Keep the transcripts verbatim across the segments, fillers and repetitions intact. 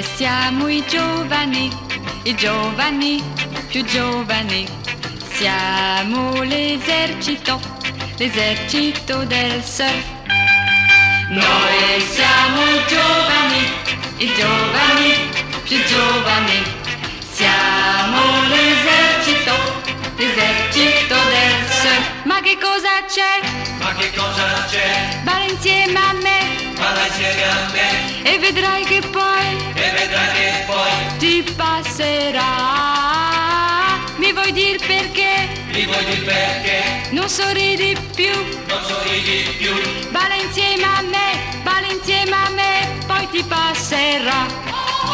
Noi siamo i giovani, i giovani più giovani. Siamo l'esercito, l'esercito del surf. Noi siamo i giovani, i giovani più giovani. Siamo l'esercito, l'esercito del surf. Ma che cosa c'è? Ma che cosa c'è? Balla insieme a me, Balla insieme a me e vedrai che poi e vedrai che poi ti passerà. Mi vuoi dir perché? mi vuoi dire perché Non sorridi più. non sorridi più. Balla insieme a me, balla insieme a me, poi ti passerà.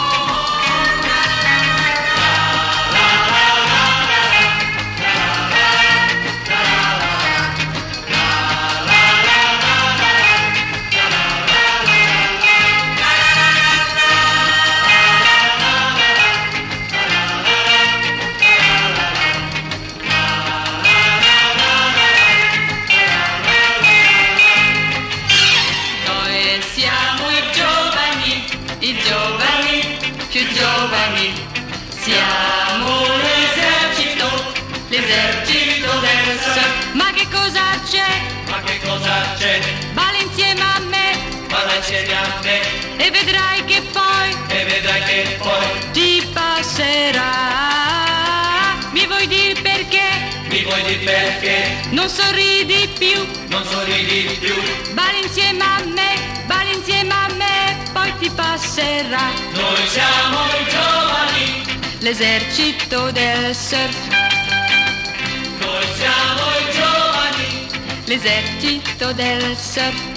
Noi siamo i giovani, i giovani più giovani. Siamo l'esercito, l'esercito del surf. Ma che cosa c'è? Ma che cosa c'è? Balla insieme a me Balla insieme a me e vedrai che poi e vedrai che poi ti passerà. Mi vuoi dire perché? mi vuoi dire perché Non sorridi più. non sorridi più. Balla insieme a me, balla insieme a me, poi ti passerà. Noi siamo i giovani, L'esercito del surf. noi siamo i giovani. L'esercito del surf.